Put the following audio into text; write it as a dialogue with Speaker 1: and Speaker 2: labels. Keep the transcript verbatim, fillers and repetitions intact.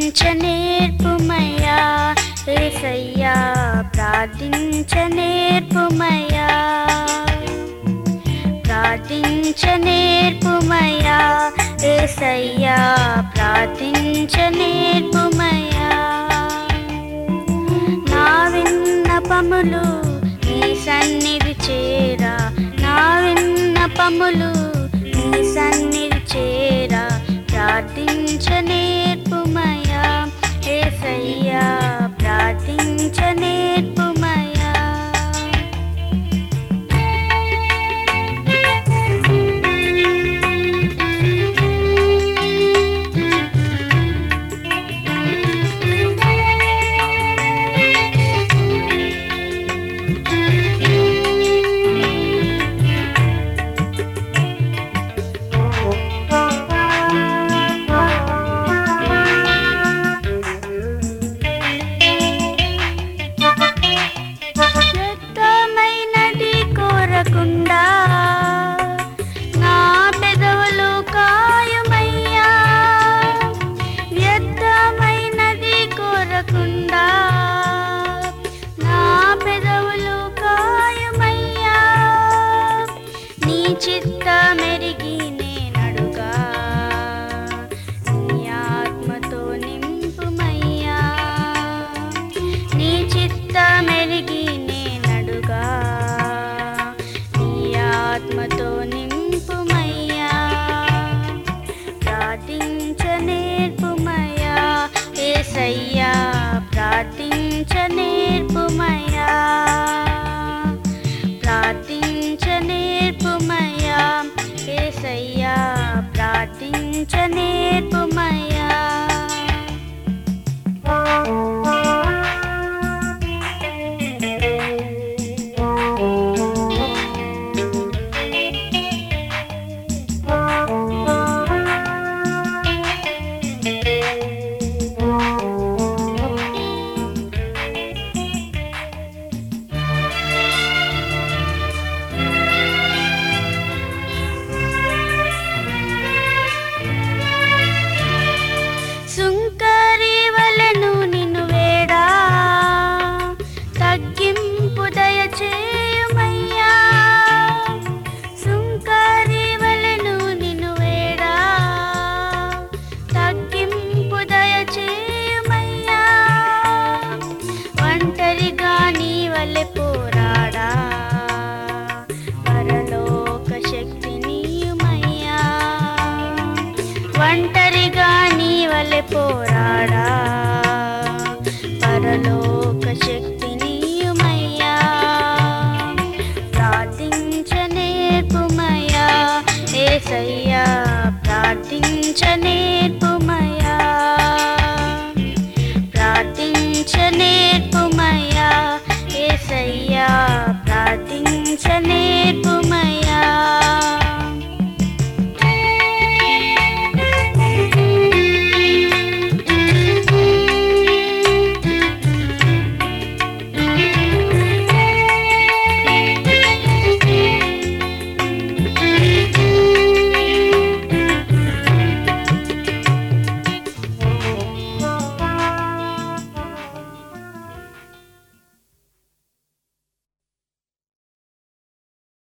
Speaker 1: ప్రార్థించనేర్పుమయ్యా యేసయ్యా ప్రార్థించనేర్పుమయ్యా ప్రార్థించనేర్పుమయ్యా యేసయ్యా ప్రార్థించనేర్పుమయ్యా నా విన్నపములు నీ సన్నిధి చేరా నా విన్నపములు నీ సన్నిధి చేరా ప్రార్థించనేర్పుమయ్యా యేసయ్యా ప్రార్థించనేర్పుమయ్యా చిత్తమెరిగి నేనడుగా నీ ఆత్మతో నింపుమయ్యా నీ చిత్తమెరిగి నేనడుగా నీ ఆత్మతో నింపుమయ్యా ప్రార్థించనేర్పుమయ్యా యేసయ్యా ప్రార్థించనేర్పుమయ్యా ప్రార్థించనేర్పుమయ్యా యేసయ్యా ప్రార్థించనేర్పుమయ్యా పోరాడా పరలోక శక్తి నీయుమయ్యా ఒంటరిగా నీ వలె పోరాడా పరలోక శక్తి నీయుమయ్యా ప్రార్థించనేర్పుమయ్యా యేసయ్యా ప్రార్థించనేర్పు